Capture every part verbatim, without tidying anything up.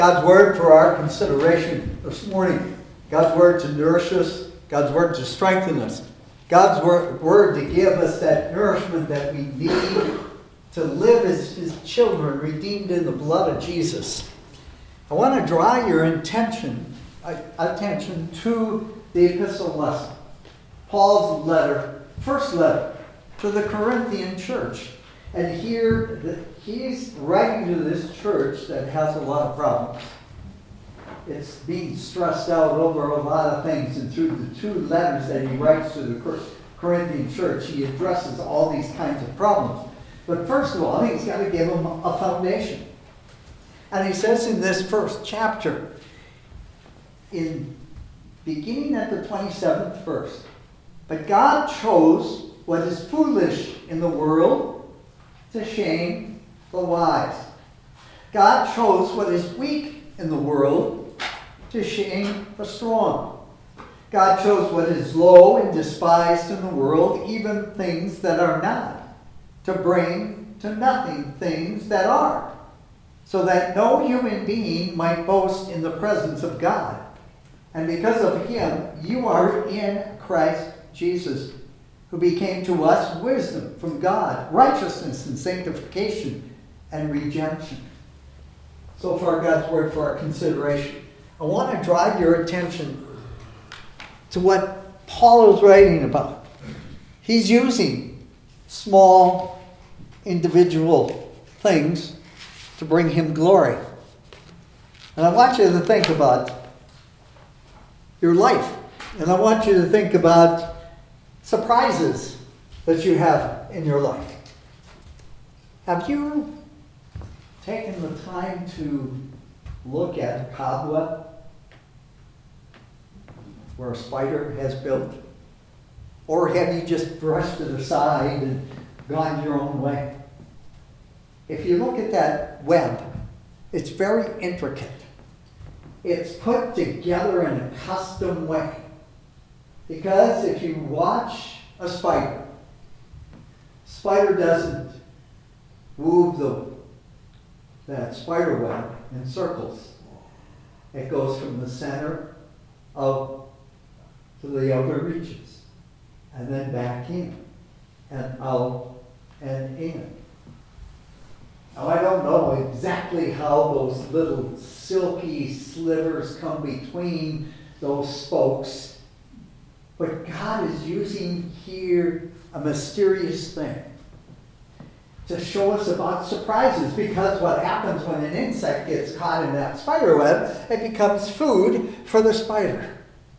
God's word for our consideration this morning. God's word to nourish us. God's word to strengthen us. God's word, word to give us that nourishment that we need to live as his children, redeemed in the blood of Jesus. I want to draw your attention, attention to the epistle lesson. Paul's letter, first letter to the Corinthian church. And here he's writing to this church that has a lot of problems. It's being stressed out over a lot of things. And through the two letters that he writes to the Corinthian church, he addresses all these kinds of problems. But first of all, I think he's got to give them a foundation. And he says in this first chapter, in beginning at the twenty-seventh verse, but God chose what is foolish in the world to shame the wise. God chose what is weak in the world to shame the strong. God chose what is low and despised in the world, even things that are not, to bring to nothing things that are, so that no human being might boast in the presence of God. And because of him, you are in Christ Jesus, who became to us wisdom from God, righteousness and sanctification and redemption. So far, God's word for our consideration. I want to drive your attention to what Paul is writing about. He's using small individual things to bring him glory. And I want you to think about your life. And I want you to think about surprises that you have in your life. Have you taken the time to look at a cobweb where a spider has built? Or have you just brushed it aside and gone your own way? If you look at that web, it's very intricate. It's put together in a custom way. Because if you watch a spider, spider doesn't move the, that spider web in circles. It goes from the center of to the outer reaches, and then back in, and out, and in. Now, I don't know exactly how those little silky slivers come between those spokes, but God is using here a mysterious thing to show us about surprises, because what happens when an insect gets caught in that spider web, it becomes food for the spider.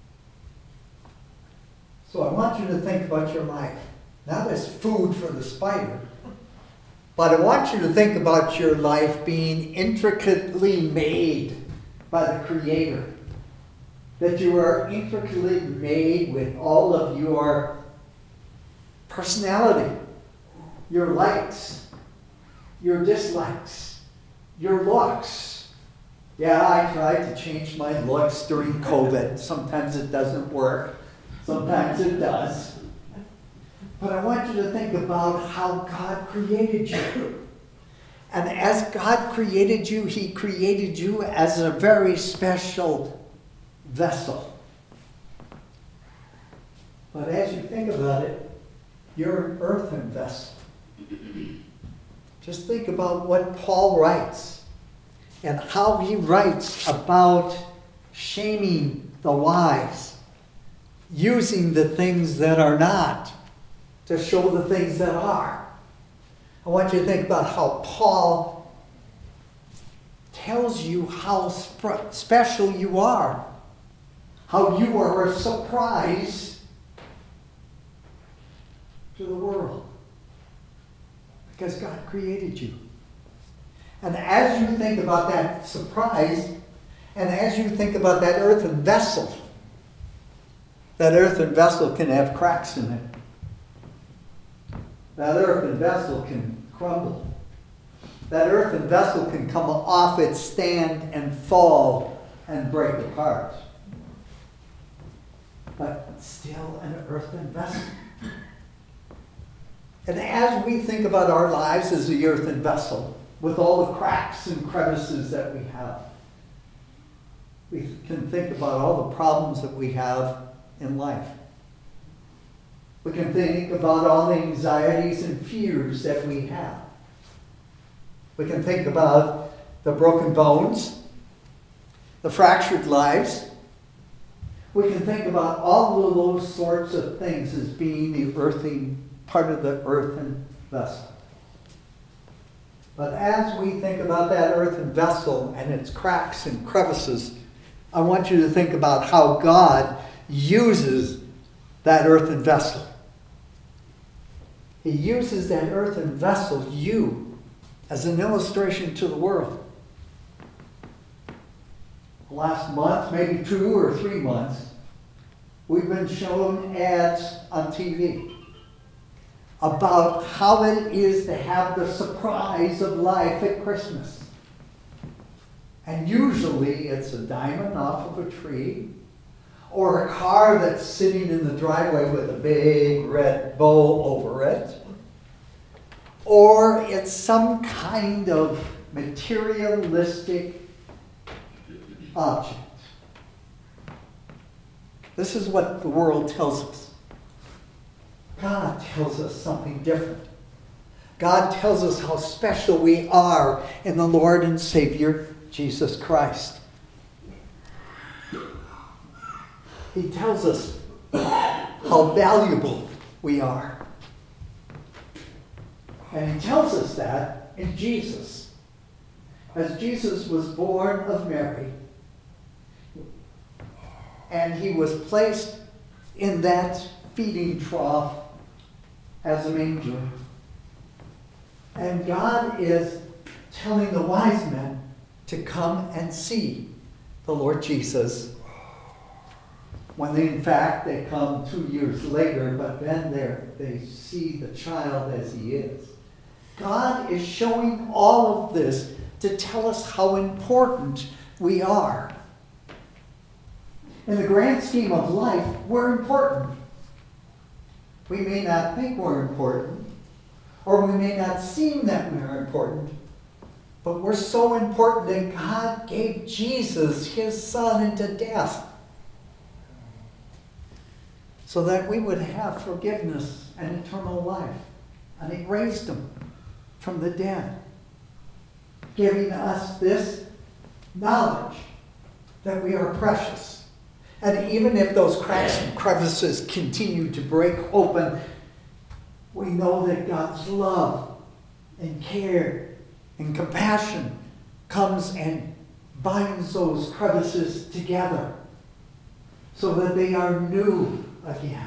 So I want you to think about your life, not as food for the spider, but I want you to think about your life being intricately made by the Creator. That you are intricately made with all of your personality, your likes, your dislikes, your looks. Yeah, I tried to change my looks during COVID. Sometimes it doesn't work. Sometimes it does. But I want you to think about how God created you. And as God created you, he created you as a very special vessel. But as you think about it, you're an earthen vessel. Just think about what Paul writes and how he writes about shaming the wise, using the things that are not to show the things that are. I want you to think about how Paul tells you how sp- special you are. How you are a surprise to the world. Because God created you. And as you think about that surprise, and as you think about that earthen vessel, that earthen vessel can have cracks in it. That earthen vessel can crumble. That earthen vessel can come off its stand and fall and break apart. But still an earthen vessel. And as we think about our lives as the earthen vessel, with all the cracks and crevices that we have, We can think about all the problems that we have in life. We can think about all the anxieties and fears that we have. We can think about the broken bones, the fractured lives. We can think about all of those sorts of things as being the earthen, part of the earthen vessel. But as we think about that earthen vessel and its cracks and crevices, I want you to think about how God uses that earthen vessel. He uses that earthen vessel, you, as an illustration to the world. Last month, maybe two or three months, we've been shown ads on T V about how it is to have the surprise of life at Christmas. And usually it's a diamond off of a tree, or a car that's sitting in the driveway with a big red bow over it, or it's some kind of materialistic object. This is what the world tells us. God tells us something different. God tells us how special we are in the Lord and Savior, Jesus Christ. He tells us how valuable we are. And he tells us that in Jesus. As Jesus was born of Mary, and he was placed in that feeding trough as a manger. And God is telling the wise men to come and see the Lord Jesus. When they, in fact, they come two years later, but then they see the child as he is. God is showing all of this to tell us how important we are. In the grand scheme of life, we're important. We may not think we're important, or we may not seem that we're important, but we're so important that God gave Jesus, his son, into death so that we would have forgiveness and eternal life. And he raised him from the dead, giving us this knowledge that we are precious. And even if those cracks and crevices continue to break open, we know that God's love and care and compassion comes and binds those crevices together so that they are new again.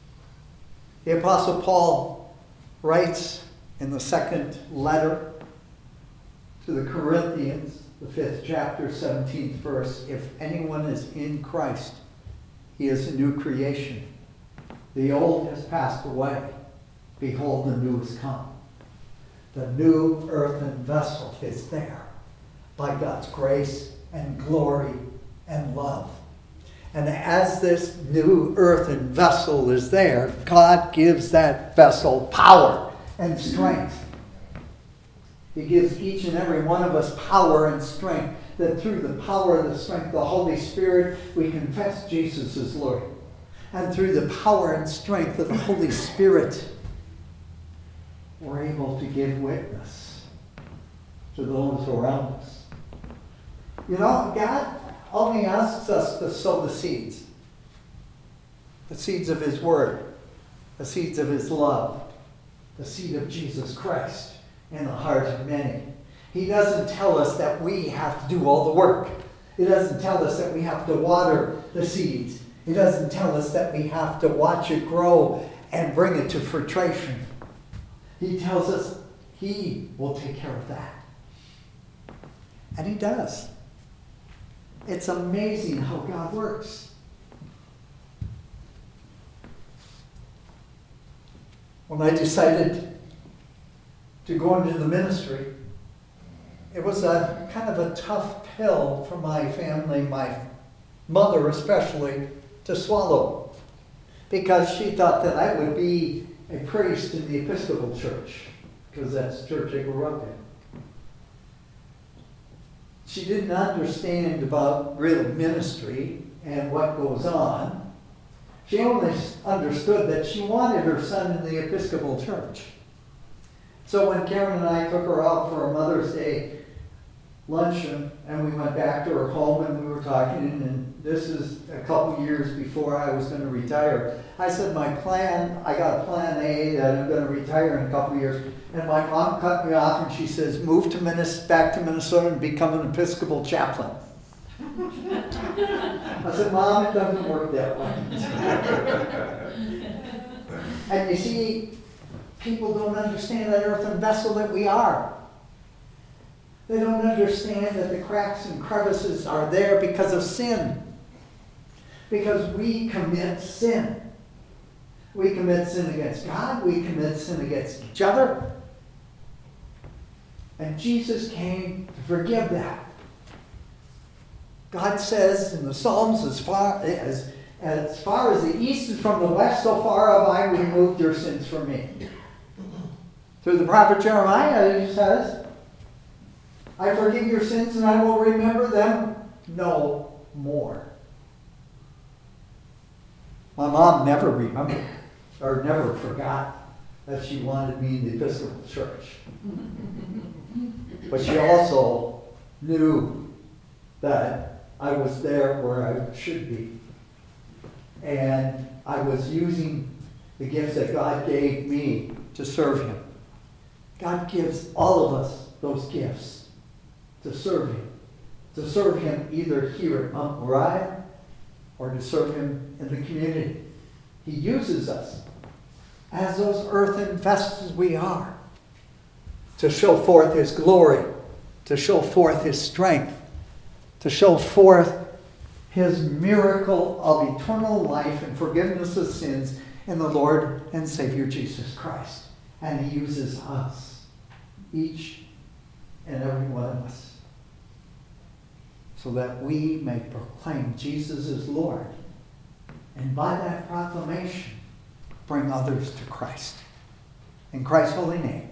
The Apostle Paul writes in the second letter to the Corinthians, the fifth chapter, seventeenth verse, if anyone is in Christ, he is a new creation. The old has passed away. Behold, the new has come. The new earthen vessel is there by God's grace and glory and love. And as this new earthen vessel is there, God gives that vessel power and strength. He gives each and every one of us power and strength, that through the power and the strength of the Holy Spirit, we confess Jesus as Lord. And through the power and strength of the Holy Spirit, we're able to give witness to those around us. You know, God only asks us to sow the seeds. The seeds of his word. The seeds of his love. The seed of Jesus Christ in the heart of many. He doesn't tell us that we have to do all the work. He doesn't tell us that we have to water the seeds. He doesn't tell us that we have to watch it grow and bring it to fruition. He tells us he will take care of that. And he does. It's amazing how God works. When I decided to go into the ministry, it was a kind of a tough pill for my family, my mother especially, to swallow, because she thought that I would be a priest in the Episcopal Church, because that's the church I grew up in. She didn't understand about real ministry and what goes on. She only understood that she wanted her son in the Episcopal Church. So when Karen and I took her out for a Mother's Day luncheon, and we went back to her home and we were talking, and this is a couple years before I was going to retire. I said, my plan, I got a plan A that I'm going to retire in a couple years. And my mom cut me off and she says, move to Minnesota, back to Minnesota and become an Episcopal chaplain. I said, Mom, it doesn't work that way. And you see, people don't understand that earthen vessel that we are. They don't understand that the cracks and crevices are there because of sin. Because we commit sin. We commit sin against God. We commit sin against each other. And Jesus came to forgive that. God says in the Psalms, as far as, as far as the east is from the west, so far have I removed your sins from me. Through the prophet Jeremiah, he says, I forgive your sins and I will remember them no more. My mom never remembered or never forgot that she wanted me in the Episcopal Church. But she also knew that I was there where I should be. And I was using the gifts that God gave me to serve Him. God gives all of us those gifts to serve Him. To serve Him either here at Mount Moriah or to serve Him in the community. He uses us as those earthen vessels we are to show forth His glory, to show forth His strength, to show forth His miracle of eternal life and forgiveness of sins in the Lord and Savior Jesus Christ. And He uses us, each and every one of us, so that we may proclaim Jesus as Lord. And by that proclamation, bring others to Christ. In Christ's holy name.